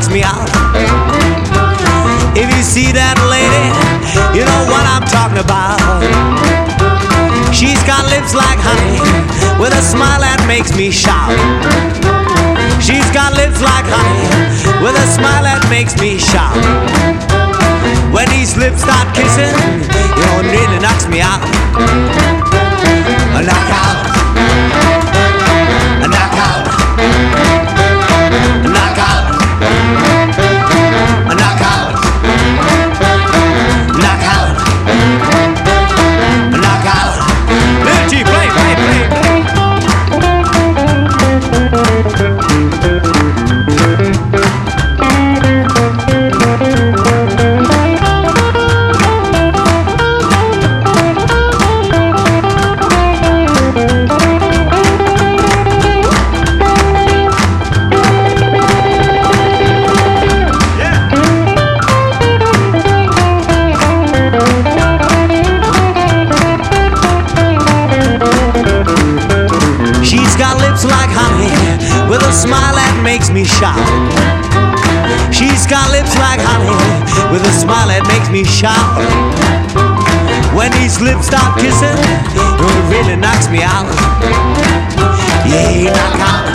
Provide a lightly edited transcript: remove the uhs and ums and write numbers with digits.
knocks me out. If you see that lady, you know what I'm talking about. She's got lips like honey, with a smile that makes me shout. She's got lips like honey, with a smile that makes me shout. When these lips start kissing, you know it really knocks me out. A knockout, a knockout, a knockout, a knockout, knockout, a knockout. Little G, play, play, play, play. With a smile that makes me shout. She's got lips like honey, with a smile that makes me shout. When these lips start kissing, it really knocks me out. Yeah, knock out.